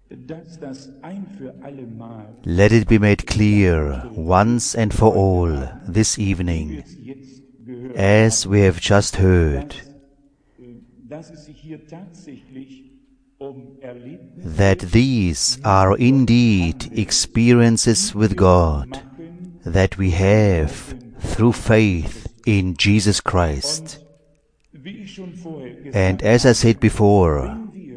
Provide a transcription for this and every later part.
Let it be made clear once and for all this evening, as we have just heard, that these are indeed experiences with God that we have through faith in Jesus Christ. And as I said before,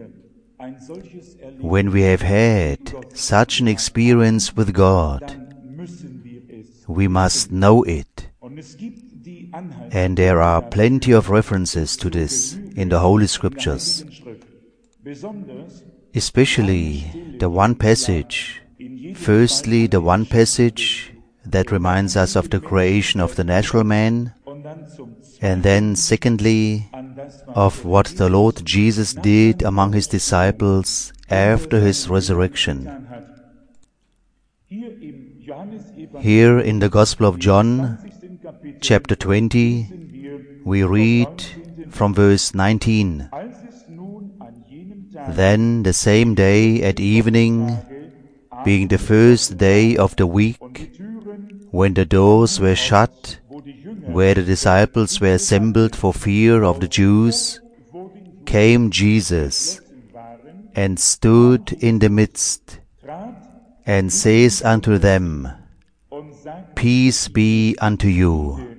when we have had such an experience with God, we must know it. And there are plenty of references to this in the Holy Scriptures. Especially the one passage, firstly the one passage that reminds us of the creation of the natural man, and then secondly of what the Lord Jesus did among his disciples after his resurrection. Here in the Gospel of John, chapter 20, we read from verse 19. Then the same day at evening, being the first day of the week, when the doors were shut, where the disciples were assembled for fear of the Jews, came Jesus, and stood in the midst, and says unto them, Peace be unto you.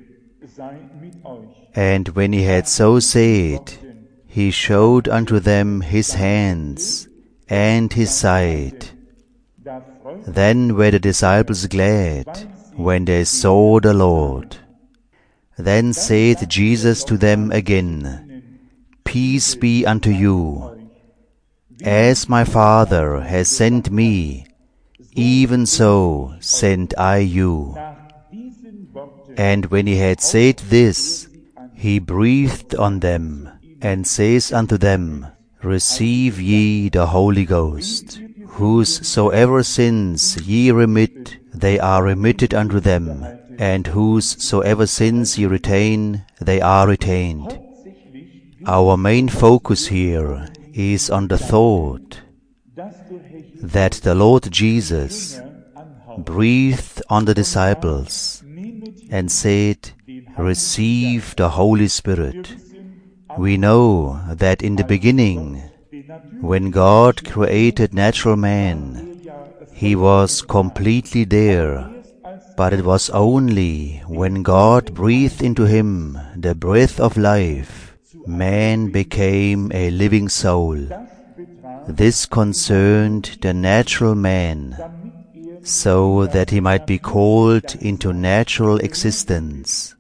And when he had so said, he showed unto them his hands and his side. Then were the disciples glad when they saw the Lord. Then saith Jesus to them again, Peace be unto you. As my Father has sent me, even so sent I you. And when he had said this, he breathed on them, and says unto them, Receive ye the Holy Ghost. Whosesoever sins ye remit, they are remitted unto them, and whosesoever sins ye retain, they are retained. Our main focus here is on the thought that the Lord Jesus breathed on the disciples and said, Receive the Holy Spirit. We know that in the beginning, when God created natural man, he was completely there, but it was only when God breathed into him the breath of life, man became a living soul. This concerned the natural man, so that he might be called into natural existence.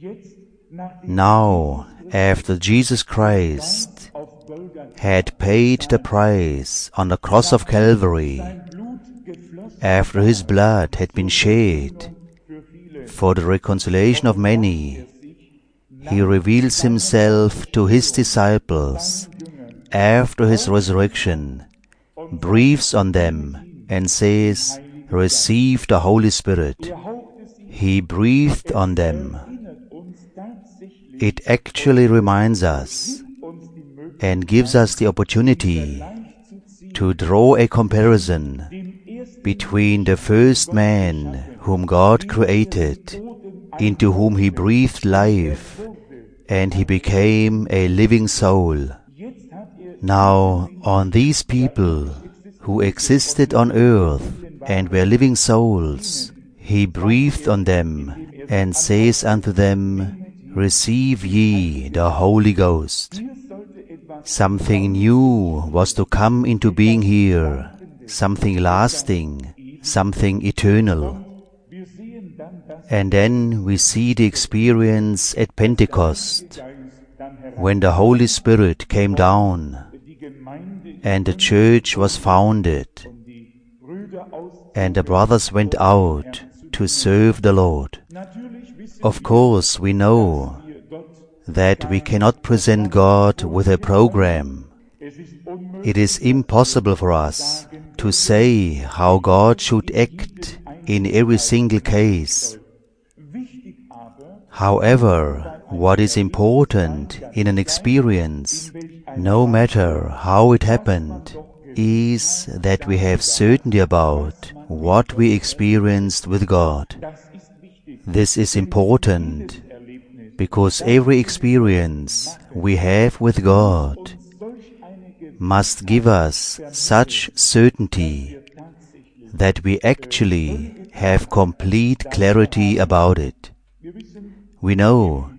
Now, after Jesus Christ had paid the price on the cross of Calvary, after his blood had been shed for the reconciliation of many, he reveals himself to his disciples after his resurrection, breathes on them, and says, Receive the Holy Spirit. He breathed on them. It actually reminds us and gives us the opportunity to draw a comparison between the first man whom God created, into whom he breathed life, and he became a living soul. Now, on these people who existed on earth and were living souls, he breathed on them and says unto them, Receive ye the Holy Ghost. Something new was to come into being here, something lasting, something eternal. And then we see the experience at Pentecost, when the Holy Spirit came down, and the church was founded, and the brothers went out to serve the Lord. Of course, we know that we cannot present God with a program. It is impossible for us to say how God should act in every single case. However, what is important in an experience, no matter how it happened, is that we have certainty about what we experienced with God. This is important because every experience we have with God must give us such certainty that we actually have complete clarity about it. We know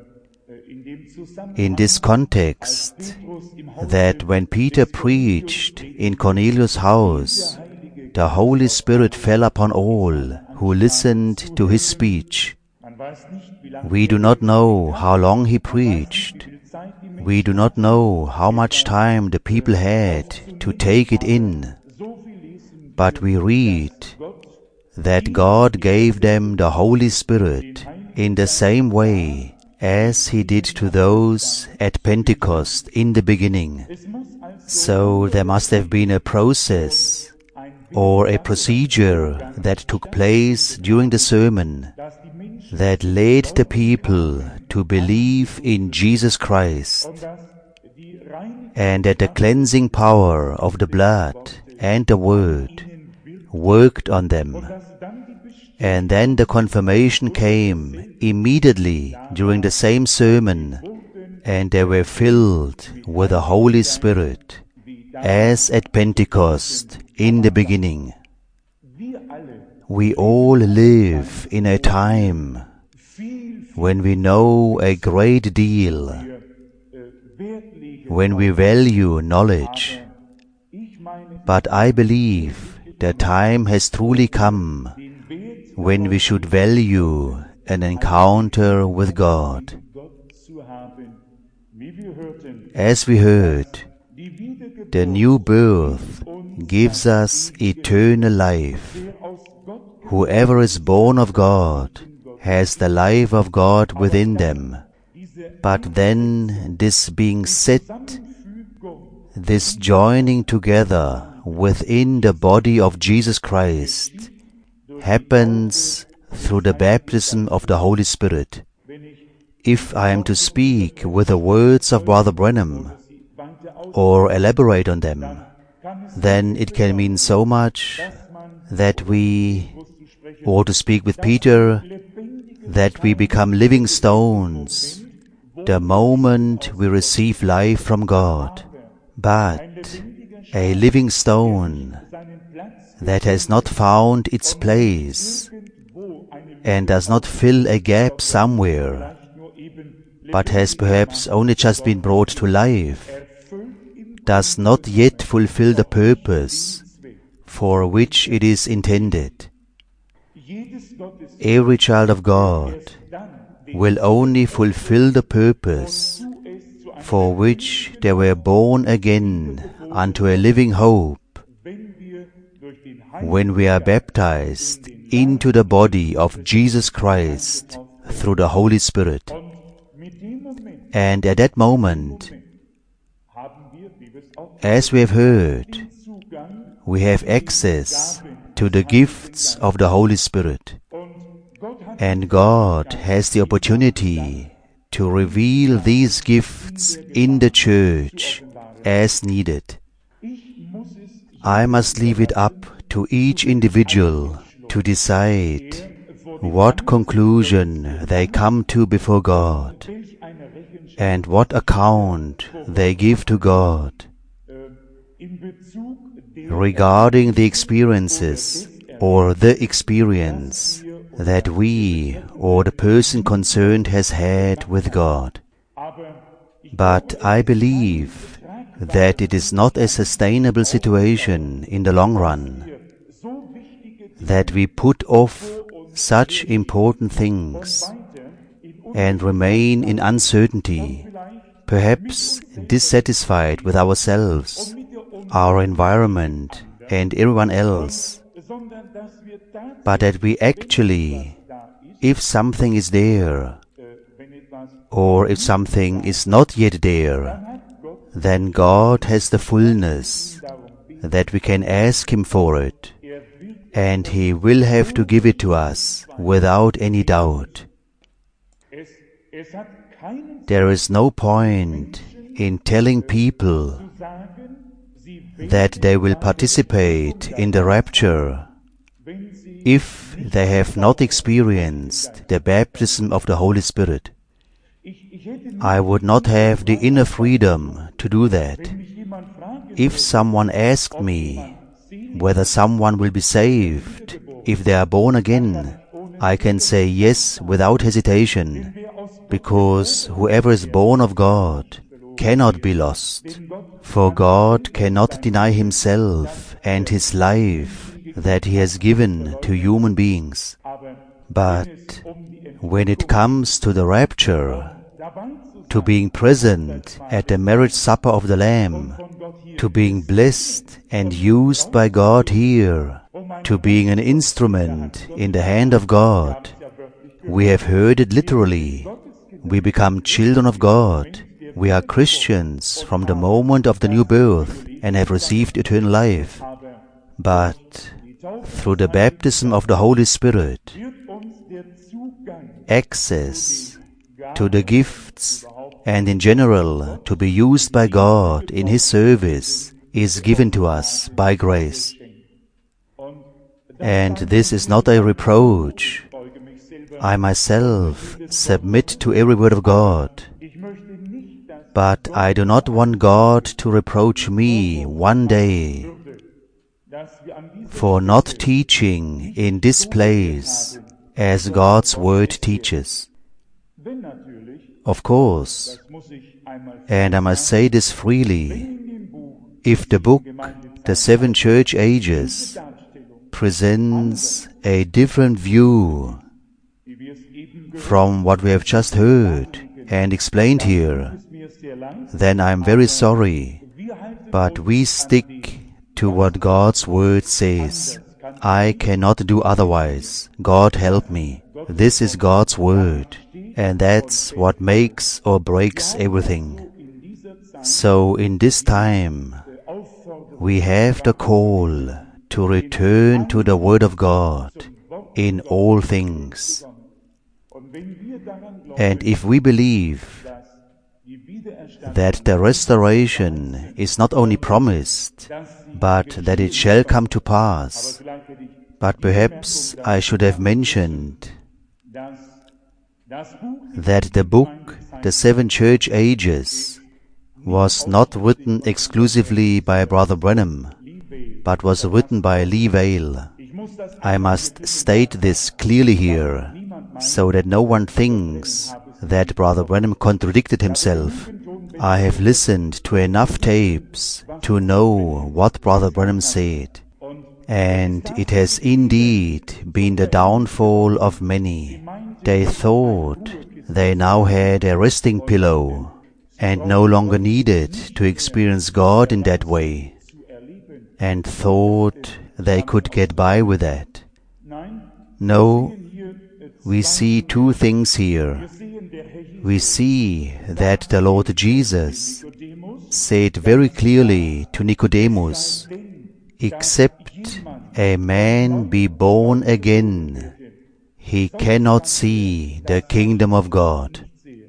in this context that when Peter preached in Cornelius' house, the Holy Spirit fell upon all who listened to his speech. We do not know how long he preached. We do not know how much time the people had to take it in. But we read that God gave them the Holy Spirit in the same way as He did to those at Pentecost in the beginning. So there must have been a process or a procedure that took place during the sermon that led the people to believe in Jesus Christ, and that the cleansing power of the blood and the Word worked on them. And then the confirmation came immediately during the same sermon, and they were filled with the Holy Spirit, as at Pentecost in the beginning. We all live in a time when we know a great deal, when we value knowledge. But I believe the time has truly come when we should value an encounter with God. As we heard, the new birth gives us eternal life. Whoever is born of God has the life of God within them. But then this being set, this joining together within the body of Jesus Christ, happens through the baptism of the Holy Spirit. If I am to speak with the words of Brother Branham, or elaborate on them, then it can mean so much that we, or to speak with Peter, that we become living stones the moment we receive life from God. But a living stone that has not found its place and does not fill a gap somewhere, but has perhaps only just been brought to life, does not yet fulfill the purpose for which it is intended. Every child of God will only fulfill the purpose for which they were born again unto a living hope when we are baptized into the body of Jesus Christ through the Holy Spirit. And at that moment, as we have heard, we have access to the gifts of the Holy Spirit. And God has the opportunity to reveal these gifts in the church as needed. I must leave it up to each individual to decide what conclusion they come to before God and what account they give to God regarding the experiences or the experience that we or the person concerned has had with God. But I believe that it is not a sustainable situation in the long run, that we put off such important things and remain in uncertainty, perhaps dissatisfied with ourselves, our environment, and everyone else, but that we actually, if something is there, or if something is not yet there, then God has the fullness that we can ask Him for it, and He will have to give it to us without any doubt. There is no point in telling people that they will participate in the rapture if they have not experienced the baptism of the Holy Spirit. I would not have the inner freedom to do that. If someone asked me whether someone will be saved if they are born again, I can say yes without hesitation, because whoever is born of God cannot be lost, for God cannot deny Himself and His life that He has given to human beings. But when it comes to the rapture, to being present at the marriage supper of the Lamb, to being blessed and used by God here, to being an instrument in the hand of God, we have heard it literally. We become children of God. We are Christians from the moment of the new birth and have received eternal life. But through the baptism of the Holy Spirit, access to the gifts and in general to be used by God in His service is given to us by grace. And this is not a reproach. I myself submit to every word of God. But I do not want God to reproach me one day for not teaching in this place as God's Word teaches. Of course, and I must say this freely, if the book, The Seven Church Ages, presents a different view from what we have just heard and explained here, then I am very sorry, but we stick to what God's Word says. I cannot do otherwise. God help me. This is God's Word, and that's what makes or breaks everything. So in this time, we have the call to return to the Word of God in all things. And if we believe that the restoration is not only promised, but that it shall come to pass, but perhaps I should have mentioned that the book, The Seven Church Ages, was not written exclusively by Brother Branham, but was written by Lee Vail. I must state this clearly here, so that no one thinks that Brother Branham contradicted himself. I have listened to enough tapes to know what Brother Branham said, and it has indeed been the downfall of many. They thought they now had a resting pillow and no longer needed to experience God in that way, and thought they could get by with that. No, we see two things here. We see that the Lord Jesus said very clearly to Nicodemus, "Except a man be born again, he cannot see the kingdom of God."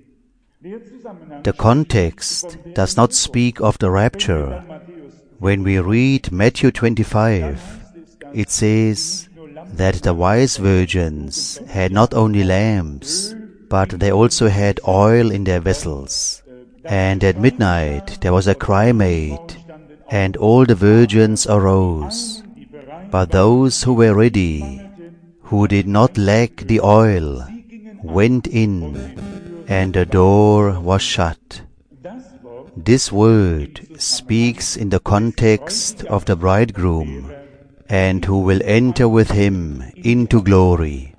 The context does not speak of the rapture. When we read Matthew 25, it says that the wise virgins had not only lamps, but they also had oil in their vessels. And at midnight there was a cry made, and all the virgins arose. But those who were ready, who did not lack the oil, went in, and the door was shut. This word speaks in the context of the bridegroom, and who will enter with him into glory.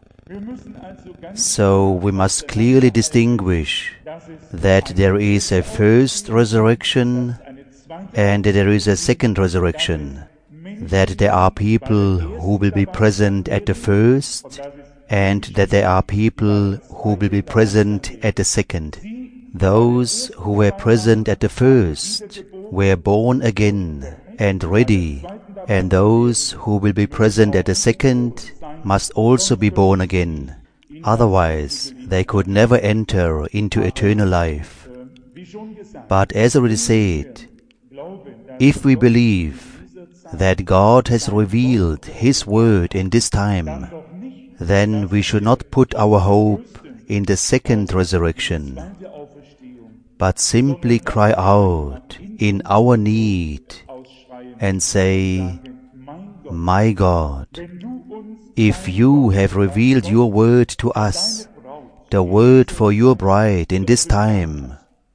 So we must clearly distinguish that there is a first resurrection and that there is a second resurrection, that there are people who will be present at the first and that there are people who will be present at the second. Those who were present at the first were born again and ready, and those who will be present at the second must also be born again. Otherwise, they could never enter into eternal life. But as already said, If we believe that God has revealed His Word in this time, then we should not put our hope in the second resurrection, but simply cry out in our need and say, "My God, if you have revealed your word to us, the word for your bride in this time,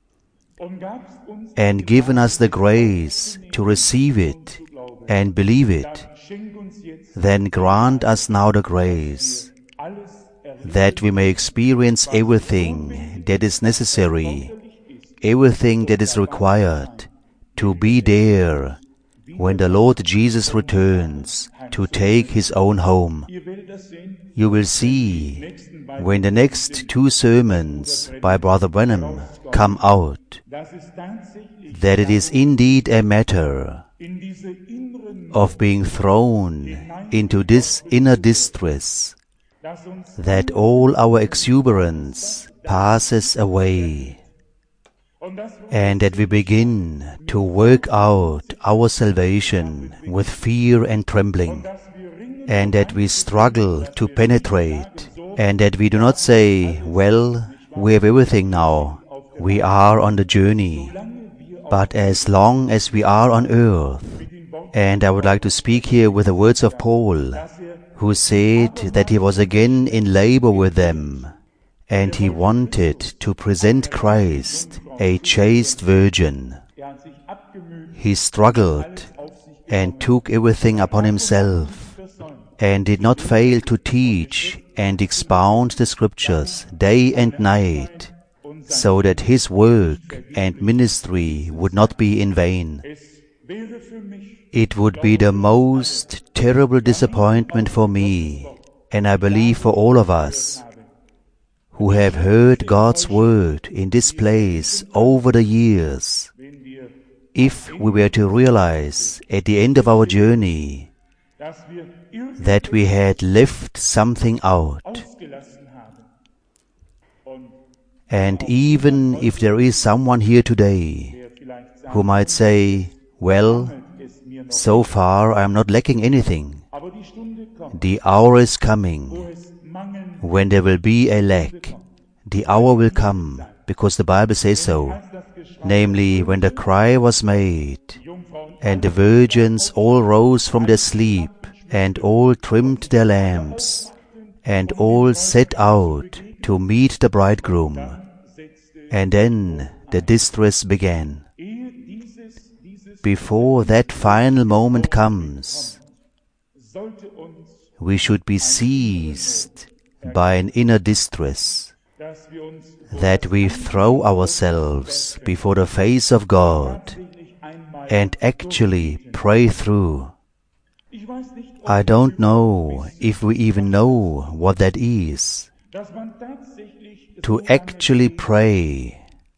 and given us the grace to receive it and believe it, then grant us now the grace that we may experience everything that is necessary, everything that is required to be there when the Lord Jesus returns to take His own home." You will see when the next 2 sermons by Brother Branham come out that it is indeed a matter of being thrown into this inner distress, that all our exuberance passes away, and that we begin to work out our salvation with fear and trembling, and that we struggle to penetrate, and that we do not say, "Well, we have everything now, we are on the journey." But as long as we are on earth, and I would like to speak here with the words of Paul, who said that he was again in labor with them, and he wanted to present Christ a chaste virgin. He struggled and took everything upon himself, and did not fail to teach and expound the Scriptures day and night, so that his work and ministry would not be in vain. It would be the most terrible disappointment for me, and I believe for all of us, who have heard God's word in this place over the years, if we were to realize at the end of our journey that we had left something out. And even if there is someone here today who might say, "Well, so far I am not lacking anything," the hour is coming when there will be a lack. The hour will come, because the Bible says so, namely when the cry was made, and the virgins all rose from their sleep, and all trimmed their lamps, and all set out to meet the bridegroom. And then the distress began. Before that final moment comes, we should be seized by an inner distress, that we throw ourselves before the face of God and actually pray through. I don't know if we even know what that is, to actually pray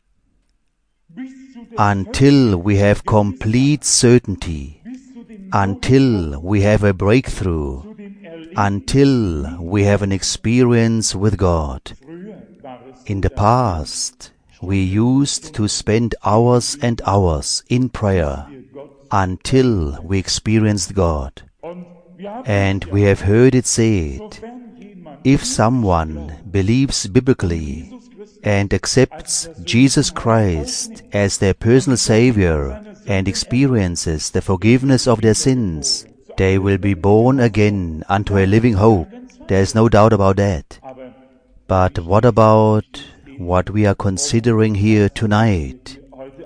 until we have complete certainty, until we have a breakthrough, until we have an experience with God. In the past, we used to spend hours and hours in prayer until we experienced God. And we have heard it said, if someone believes biblically and accepts Jesus Christ as their personal Savior and experiences the forgiveness of their sins, they will be born again unto a living hope. There is no doubt about that. But what about what we are considering here tonight?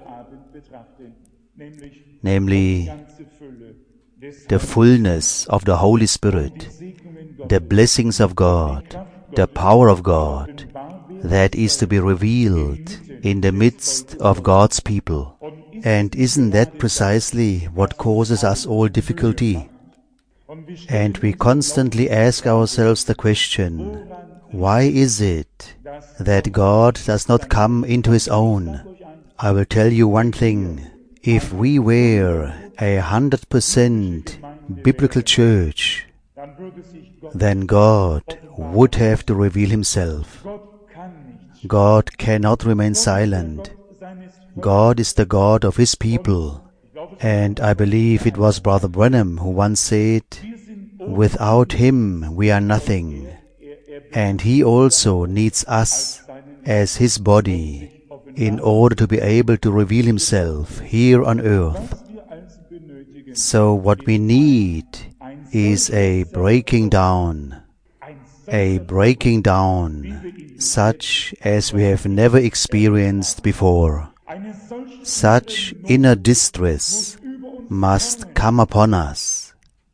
Namely, the fullness of the Holy Spirit, the blessings of God, the power of God, that is to be revealed in the midst of God's people. And isn't that precisely what causes us all difficulty? And we constantly ask ourselves the question, why is it that God does not come into His own? I will tell you one thing. If we were 100% biblical church, then God would have to reveal Himself. God cannot remain silent. God is the God of His people. And I believe it was Brother Branham who once said, "Without Him we are nothing." And He also needs us as His body in order to be able to reveal Himself here on earth. So what we need is a breaking down such as we have never experienced before. Such inner distress must come upon us,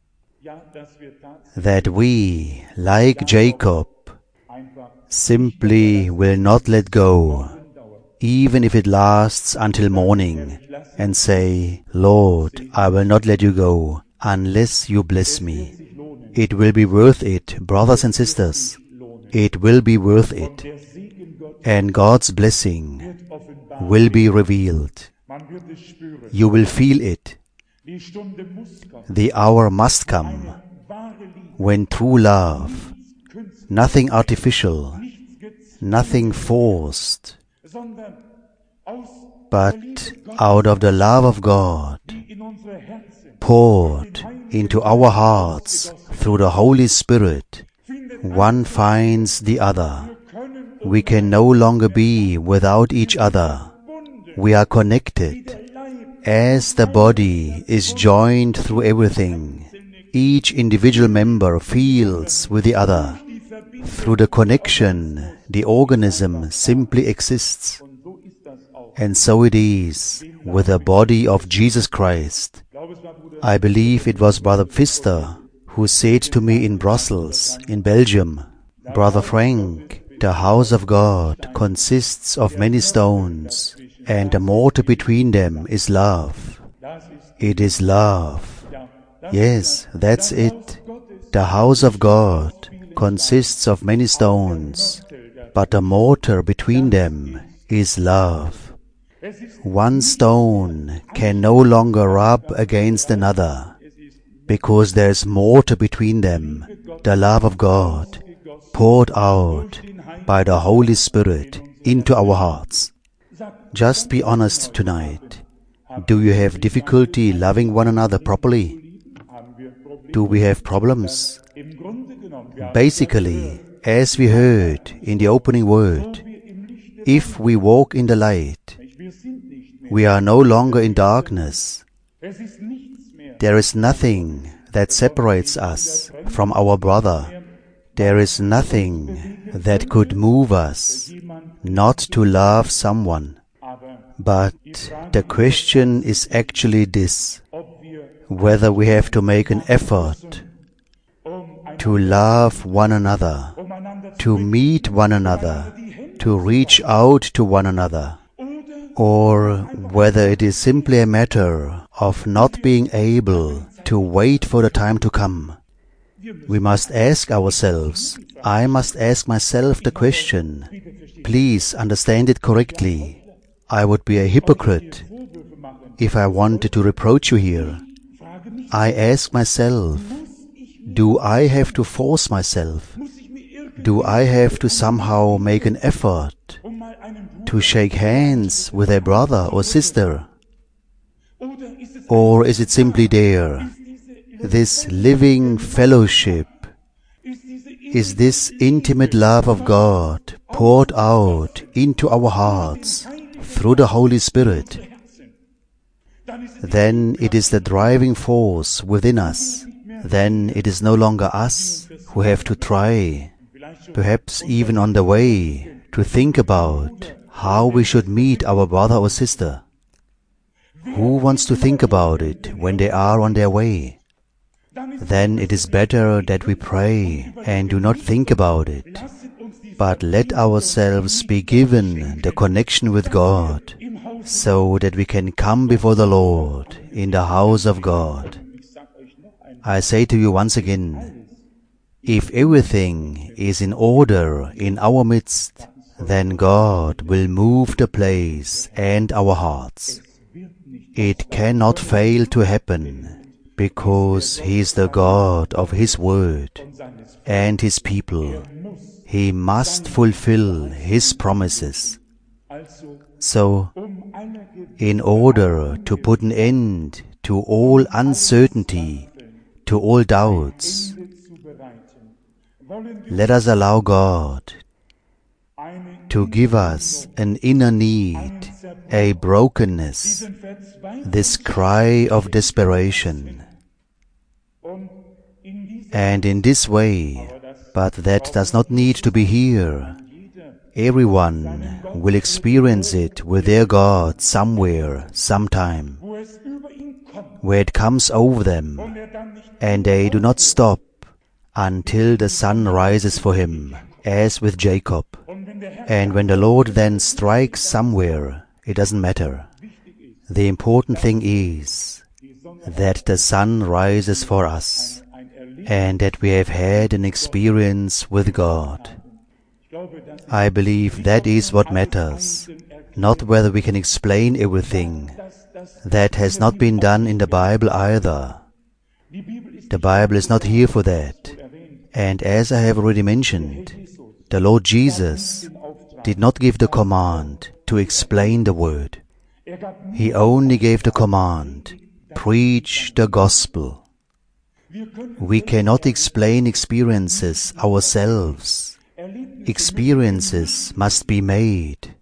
that we, like Jacob, simply will not let go, even if it lasts until morning, and say, "Lord, I will not let you go unless you bless me." It will be worth it, brothers and sisters. It will be worth it. And God's blessing will be revealed. You will feel it. The hour must come when true love, nothing artificial, nothing forced, but out of the love of God, poured into our hearts through the Holy Spirit, one finds the other. We can no longer be without each other. We are connected. As the body is joined through everything, each individual member feels with the other. Through the connection, the organism simply exists. And so it is with the body of Jesus Christ. I believe it was Brother Pfister who said to me in Brussels, in Belgium, "Brother Frank, the house of God consists of many stones, and the mortar between them is love." It is love. Yes, that's it. The house of God consists of many stones, but the mortar between them is love. One stone can no longer rub against another, because there is mortar between them, the love of God, poured out by the Holy Spirit into our hearts. Just be honest tonight. Do you have difficulty loving one another properly? Do we have problems? Basically, as we heard in the opening word, if we walk in the light, we are no longer in darkness. There is nothing that separates us from our brother. There is nothing that could move us not to love someone. But the question is actually this: whether we have to make an effort to love one another, to meet one another, to reach out to one another, or whether it is simply a matter of not being able to wait for the time to come. We must ask ourselves, I must ask myself the question. Please understand it correctly. I would be a hypocrite if I wanted to reproach you here. I ask myself, do I have to force myself? Do I have to somehow make an effort to shake hands with a brother or sister? Or is it simply there, this living fellowship? Is this intimate love of God poured out into our hearts through the Holy Spirit? Then it is the driving force within us. Then it is no longer us who have to try, perhaps even on the way, to think about how we should meet our brother or sister. Who wants to think about it when they are on their way? Then it is better that we pray and do not think about it, but let ourselves be given the connection with God, so that we can come before the Lord in the house of God. I say to you once again, if everything is in order in our midst, then God will move the place and our hearts. It cannot fail to happen, because He is the God of His Word and His people. He must fulfill His promises. So, in order to put an end to all uncertainty, to all doubts, let us allow God to give us an inner need, a brokenness, this cry of desperation. And in this way, but that does not need to be here, everyone will experience it with their God somewhere, sometime, where it comes over them, and they do not stop until the sun rises for him, as with Jacob. And when the Lord then strikes somewhere, it doesn't matter. The important thing is that the sun rises for us, and that we have had an experience with God. I believe that is what matters, not whether we can explain everything. That has not been done in the Bible either. The Bible is not here for that. And as I have already mentioned, the Lord Jesus did not give the command to explain the word. He only gave the command, preach the gospel. We cannot explain experiences ourselves. Experiences must be made.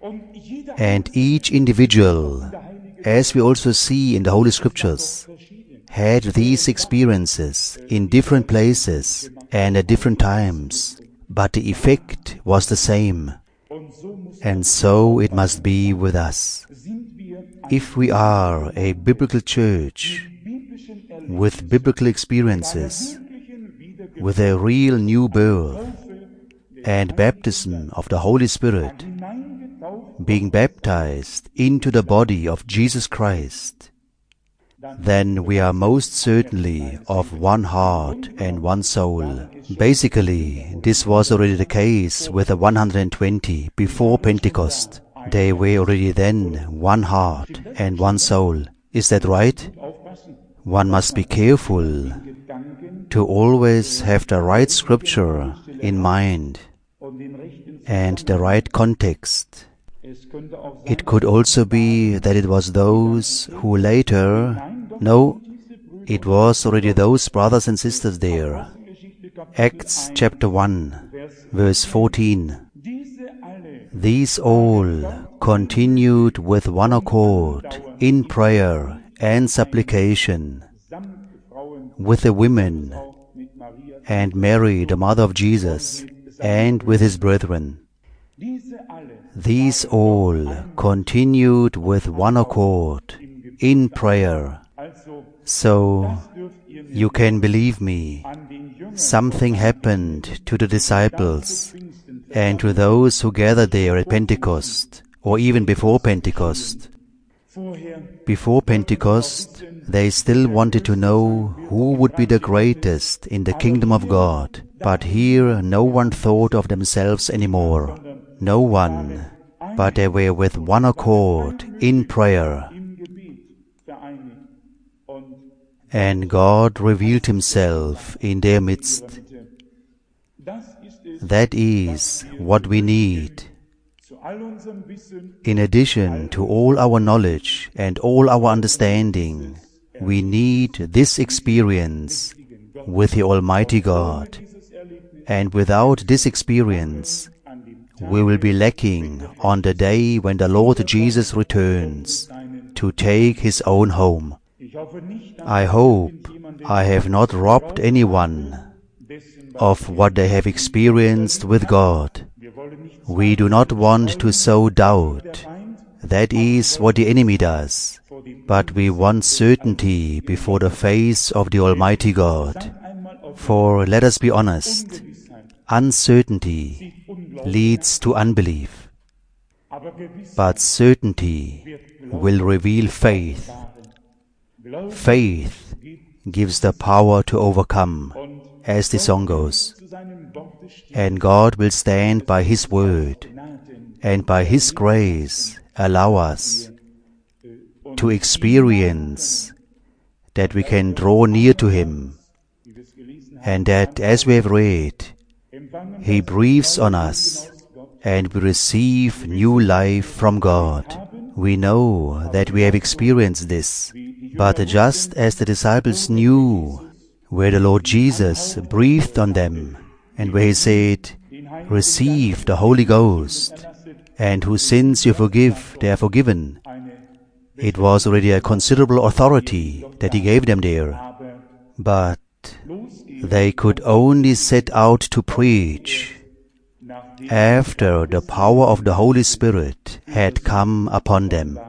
And each individual, as we also see in the Holy Scriptures, had these experiences in different places and at different times, but the effect was the same. And so it must be with us. If we are a biblical church with biblical experiences, with a real new birth and baptism of the Holy Spirit, being baptized into the body of Jesus Christ, then we are most certainly of one heart and one soul. Basically, this was already the case with the 120 before Pentecost. They were already then one heart and one soul. Is that right? One must be careful to always have the right scripture in mind and the right context. It could also be that it was those who later, it was already those brothers and sisters there. Acts chapter 1, verse 14. These all continued with one accord in prayer and supplication with the women and Mary, the mother of Jesus, and with his brethren. These all continued with one accord in prayer. So, you can believe me, something happened to the disciples and to those who gathered there at Pentecost, or even before Pentecost. Before Pentecost, they still wanted to know who would be the greatest in the kingdom of God. But here no one thought of themselves anymore. No one. But they were with one accord in prayer. And God revealed himself in their midst. That is what we need. In addition to all our knowledge and all our understanding, we need this experience with the Almighty God. And without this experience, we will be lacking on the day when the Lord Jesus returns to take his own home. I hope I have not robbed anyone of what they have experienced with God. We do not want to sow doubt. That is what the enemy does. But we want certainty before the face of the Almighty God. For let us be honest, uncertainty leads to unbelief. But certainty will reveal faith. Faith gives the power to overcome, as the song goes. And God will stand by his word, and by his grace allow us to experience that we can draw near to him, and that, as we have read, he breathes on us and we receive new life from God. We know that we have experienced this, but just as the disciples knew where the Lord Jesus breathed on them, and where He said, "Receive the Holy Ghost, and whose sins you forgive, they are forgiven," it was already a considerable authority that He gave them there. But they could only set out to preach after the power of the Holy Spirit had come upon them.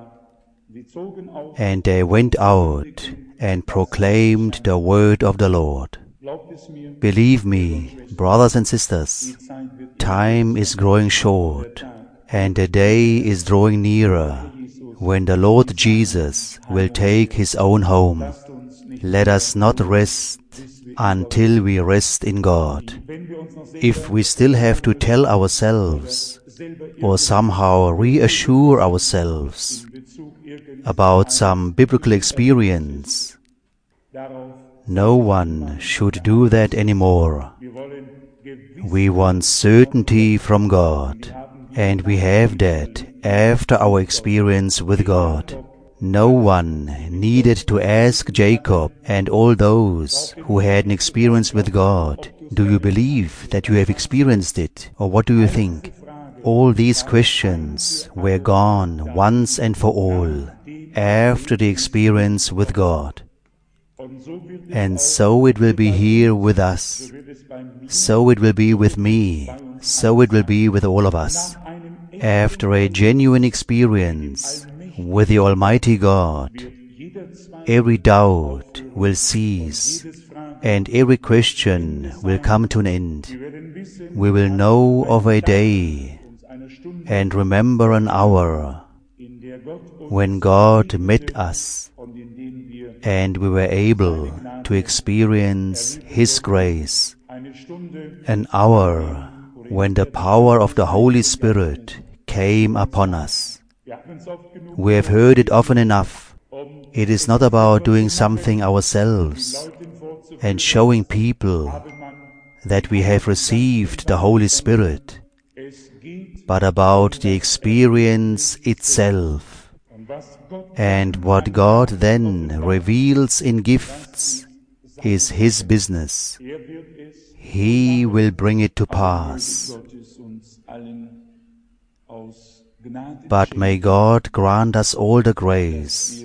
And they went out and proclaimed the word of the Lord. Believe me, brothers and sisters, time is growing short, and the day is drawing nearer when the Lord Jesus will take His own home. Let us not rest until we rest in God. If we still have to tell ourselves or somehow reassure ourselves about some biblical experience, no one should do that anymore. We want certainty from God, and we have that after our experience with God. No one needed to ask Jacob and all those who had an experience with God, "Do you believe that you have experienced it, or what do you think?" All these questions were gone once and for all after the experience with God. And so it will be here with us. So it will be with me. So it will be with all of us. After a genuine experience with the Almighty God, every doubt will cease and every question will come to an end. We will know of a day and remember an hour when God met us and we were able to experience His grace, an hour when the power of the Holy Spirit came upon us. We have heard it often enough. It is not about doing something ourselves and showing people that we have received the Holy Spirit, but about the experience itself. And what God then reveals in gifts is His business. He will bring it to pass. But may God grant us all the grace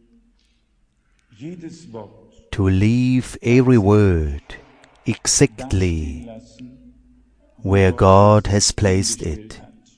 to leave every word exactly where God has placed it,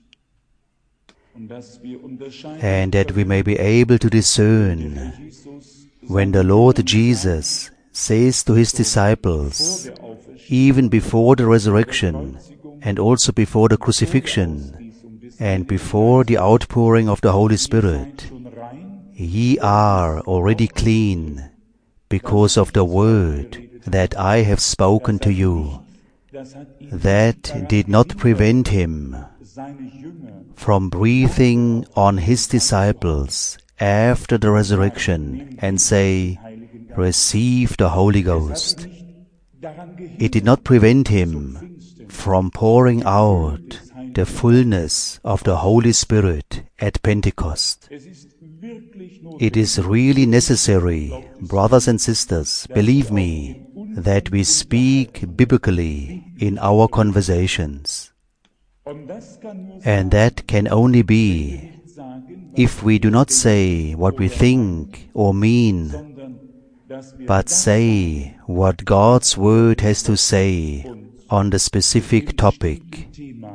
and that we may be able to discern when the Lord Jesus says to His disciples, even before the resurrection and also before the crucifixion and before the outpouring of the Holy Spirit, "Ye are already clean because of the word that I have spoken to you." That did not prevent Him from breathing on His disciples after the resurrection and say, "Receive the Holy Ghost." It did not prevent Him from pouring out the fullness of the Holy Spirit at Pentecost. It is really necessary, brothers and sisters, believe me, that we speak biblically in our conversations. And that can only be if we do not say what we think or mean, but say what God's Word has to say on the specific topic.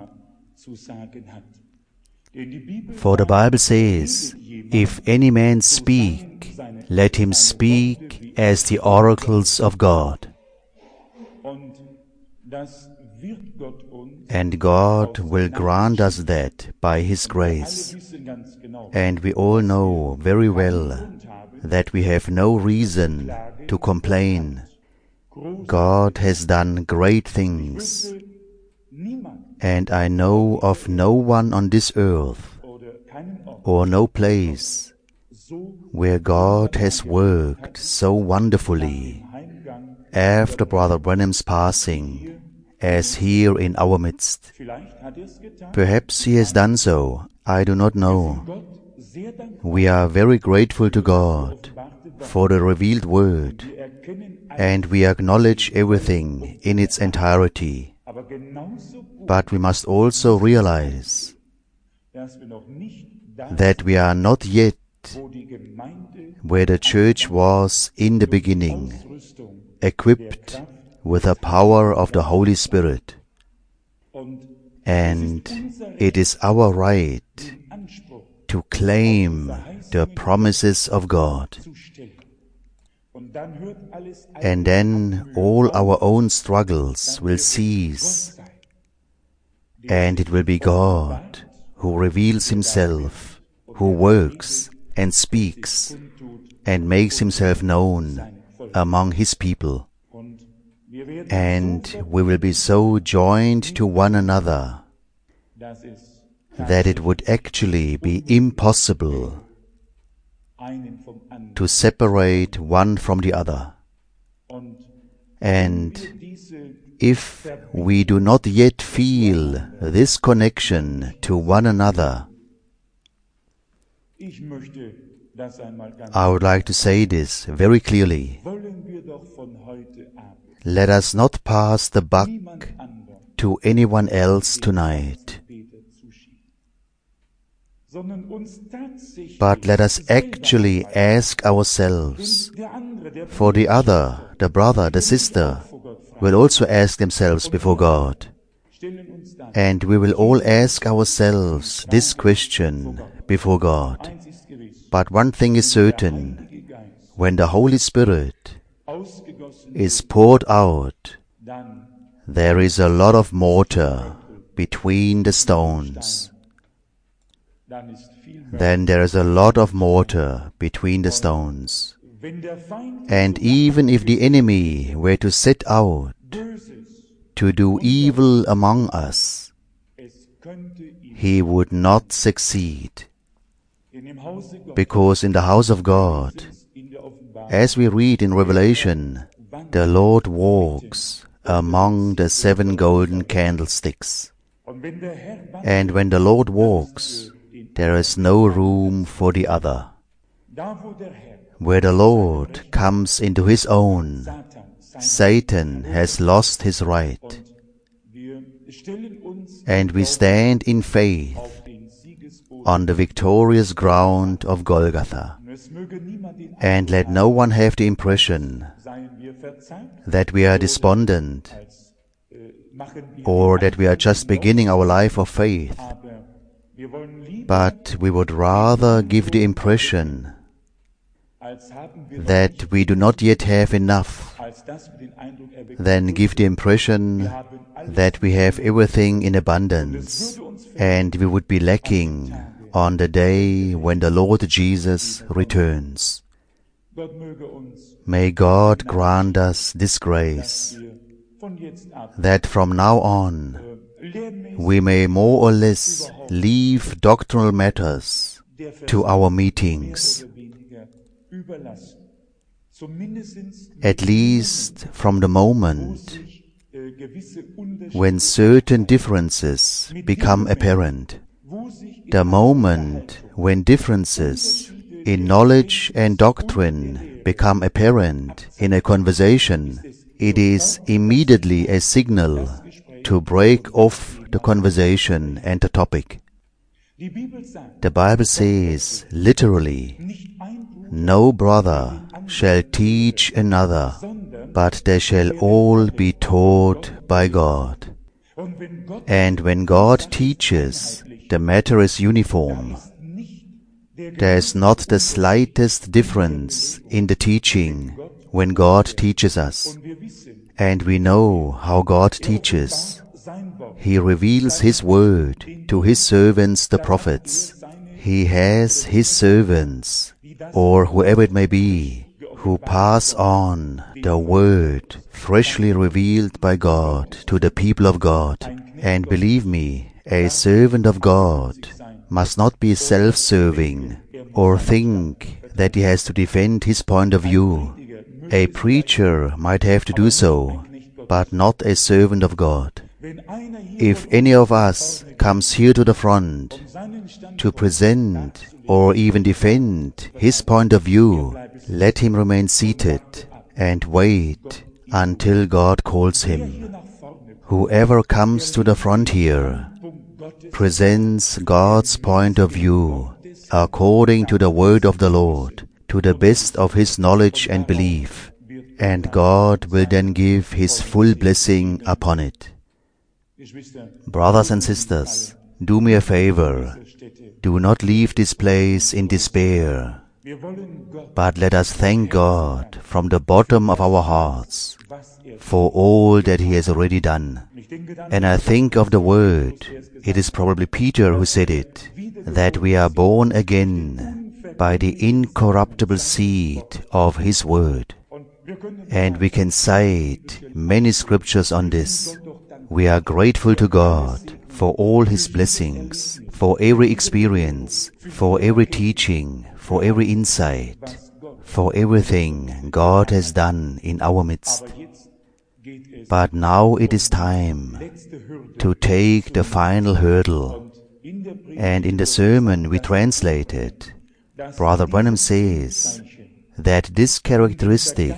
For the Bible says, "If any man speak, let him speak as the oracles of God." And God will grant us that by His grace. And we all know very well that we have no reason to complain. God has done great things. And I know of no one on this earth or no place where God has worked so wonderfully after Brother Branham's passing as here in our midst. Perhaps He has done so, I do not know. We are very grateful to God for the revealed Word, and we acknowledge everything in its entirety. But we must also realize that we are not yet where the church was in the beginning, equipped with the power of the Holy Spirit. And it is our right to claim the promises of God. And then all our own struggles will cease, and it will be God who reveals Himself, who works and speaks and makes Himself known among His people. And we will be so joined to one another that it would actually be impossible to separate one from the other. And if we do not yet feel this connection to one another, I would like to say this very clearly. Let us not pass the buck to anyone else tonight, but let us actually ask ourselves, for the other, the brother, the sister, will also ask themselves before God. And we will all ask ourselves this question before God. But one thing is certain, when the Holy Spirit is poured out, there is a lot of mortar between the stones. Then there is a lot of mortar between the stones. And even if the enemy were to set out to do evil among us, he would not succeed. Because in the house of God, as we read in Revelation, the Lord walks among the 7 golden candlesticks. And when the Lord walks, there is no room for the other. Where the Lord comes into His own, Satan has lost his right. And we stand in faith on the victorious ground of Golgotha. And let no one have the impression that we are despondent or that we are just beginning our life of faith. But we would rather give the impression that we do not yet have enough than give the impression that we have everything in abundance and we would be lacking on the day when the Lord Jesus returns. May God grant us this grace, that from now on we may more or less leave doctrinal matters to our meetings, at least from the moment when certain differences become apparent. The moment when differences in knowledge and doctrine become apparent in a conversation, it is immediately a signal to break off the conversation and the topic. The Bible says, literally, no brother shall teach another, but they shall all be taught by God. And when God teaches, the matter is uniform. There is not the slightest difference in the teaching when God teaches us. And we know how God teaches. He reveals His word to His servants, the prophets. He has His servants, or whoever it may be, who pass on the word freshly revealed by God to the people of God. And believe me, a servant of God must not be self-serving or think that he has to defend his point of view. A preacher might have to do so, but not a servant of God. If any of us comes here to the front to present or even defend his point of view, let him remain seated and wait until God calls him. Whoever comes to the front here presents God's point of view according to the word of the Lord, to the best of his knowledge and belief, and God will then give his full blessing upon it. Brothers and sisters, do me a favor. Do not leave this place in despair, but let us thank God from the bottom of our hearts for all that he has already done. And I think of the word, it is probably Peter who said it, that we are born again by the incorruptible seed of his word. And we can cite many scriptures on this. We are grateful to God for all his blessings, for every experience, for every teaching, for every insight, for everything God has done in our midst. But now it is time to take the final hurdle. And in the sermon we translated, Brother Branham says that this characteristic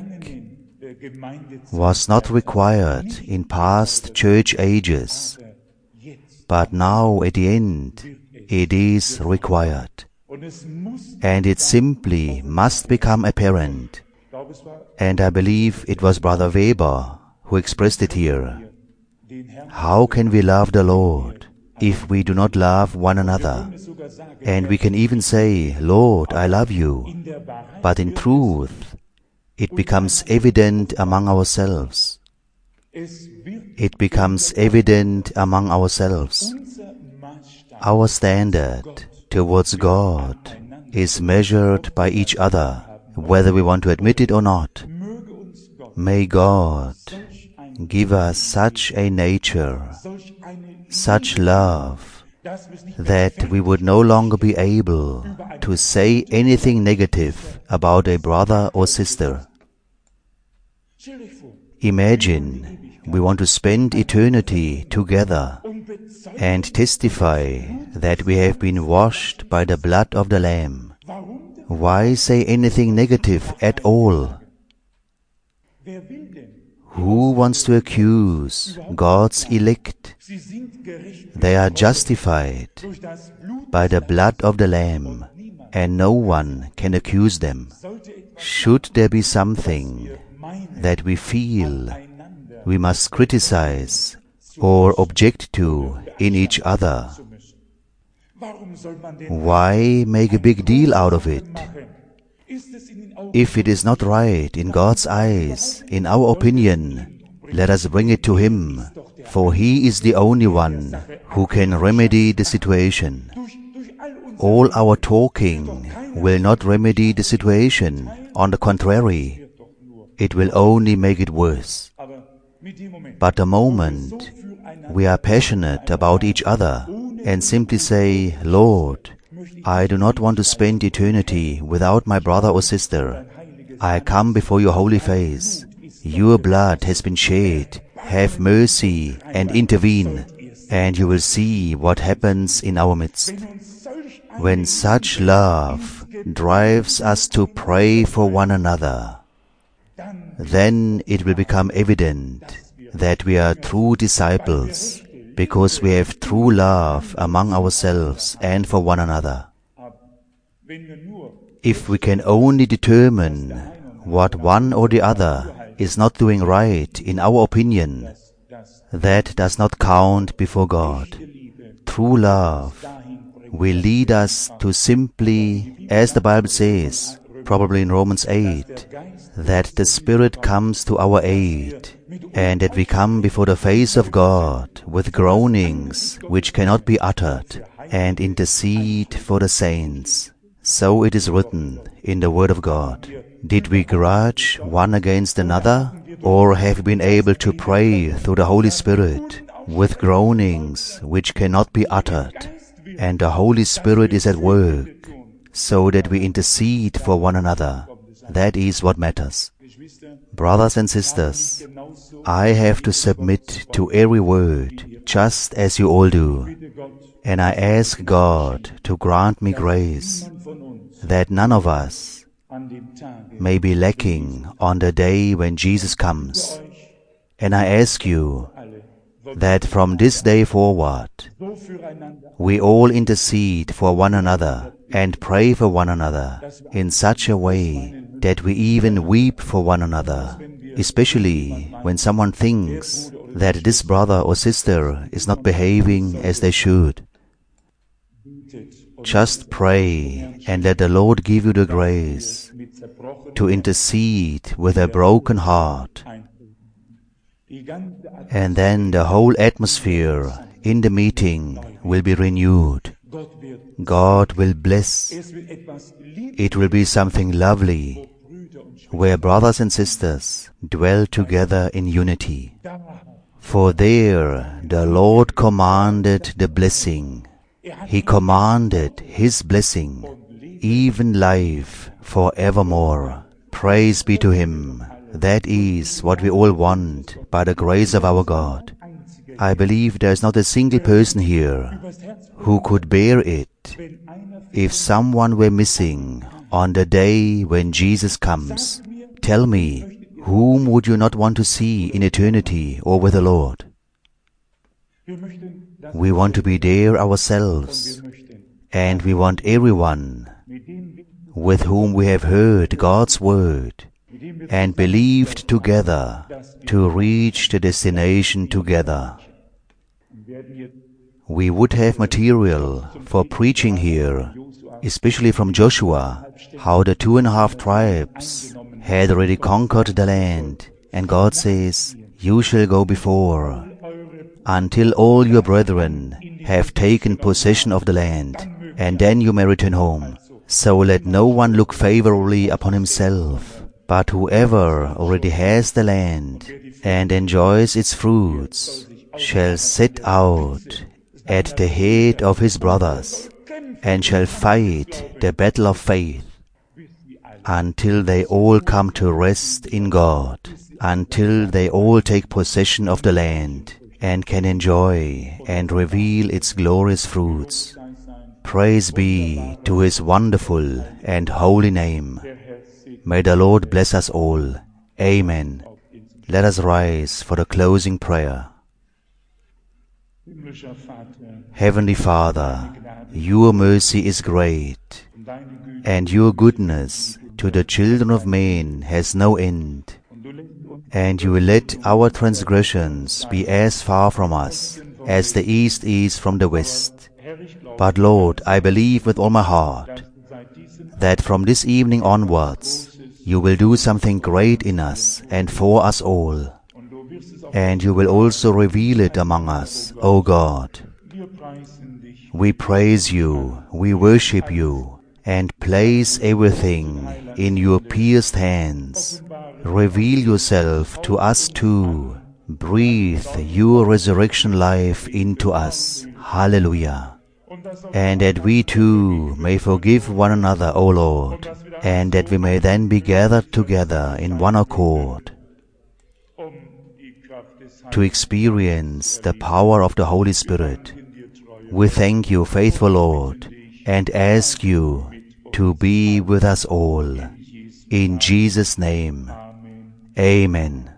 was not required in past church ages, but now at the end it is required. And it simply must become apparent. And I believe it was Brother Weber who expressed it here. How can we love the Lord if we do not love one another? And we can even say, Lord, I love you. But in truth, it becomes evident among ourselves. It becomes evident among ourselves. Our standard towards God is measured by each other, whether we want to admit it or not. May God give us such a nature, such love, that we would no longer be able to say anything negative about a brother or sister. Imagine we want to spend eternity together and testify that we have been washed by the blood of the Lamb. Why say anything negative at all? Who wants to accuse God's elect? They are justified by the blood of the Lamb, and no one can accuse them. Should there be something that we feel we must criticize or object to in each other, why make a big deal out of it? If it is not right in God's eyes, in our opinion, let us bring it to Him, for He is the only one who can remedy the situation. All our talking will not remedy the situation. On the contrary, it will only make it worse. But the moment we are passionate about each other and simply say, Lord, I do not want to spend eternity without my brother or sister. I come before your holy face. Your blood has been shed. Have mercy and intervene, and you will see what happens in our midst. When such love drives us to pray for one another, then it will become evident that we are true disciples, because we have true love among ourselves and for one another. If we can only determine what one or the other is not doing right in our opinion, that does not count before God. True love will lead us to simply, as the Bible says, probably in Romans 8, that the Spirit comes to our aid, and that we come before the face of God with groanings which cannot be uttered, and intercede for the saints. So it is written in the Word of God. Did we grudge one against another, or have we been able to pray through the Holy Spirit with groanings which cannot be uttered, and the Holy Spirit is at work, so that we intercede for one another? That is what matters. Brothers and sisters, I have to submit to every word, just as you all do, and I ask God to grant me grace, that none of us may be lacking on the day when Jesus comes. And I ask you that from this day forward, we all intercede for one another and pray for one another in such a way that we even weep for one another, especially when someone thinks that this brother or sister is not behaving as they should. Just pray and let the Lord give you the grace to intercede with a broken heart. And then the whole atmosphere in the meeting will be renewed. God will bless. It will be something lovely, where brothers and sisters dwell together in unity. For there the Lord commanded the blessing. He commanded His blessing, even life forevermore. Praise be to Him. That is what we all want by the grace of our God. I believe there is not a single person here who could bear it if someone were missing on the day when Jesus comes. Tell me, whom would you not want to see in eternity or with the Lord? We want to be there ourselves, and we want everyone with whom we have heard God's word and believed together to reach the destination together. We would have material for preaching here, especially from Joshua, how the 2.5 tribes had already conquered the land, and God says, "You shall go before, until all your brethren have taken possession of the land, and then you may return home. So let no one look favorably upon himself, but whoever already has the land and enjoys its fruits shall set out at the head of his brothers, and shall fight the battle of faith, until they all come to rest in God, until they all take possession of the land, and can enjoy and reveal its glorious fruits. Praise be to His wonderful and holy name. May the Lord bless us all. Amen. Let us rise for the closing prayer. Heavenly Father, your mercy is great, and your goodness to the children of men has no end. And you will let our transgressions be as far from us as the east is from the west. But Lord, I believe with all my heart that from this evening onwards you will do something great in us and for us all. And you will also reveal it among us, O God. We praise you, we worship you, and place everything in your pierced hands. Reveal yourself to us too. Breathe your resurrection life into us. Hallelujah. And that we too may forgive one another, O Lord, and that we may then be gathered together in one accord to experience the power of the Holy Spirit. We thank you, faithful Lord, and ask you to be with us all. In Jesus' name, Amen.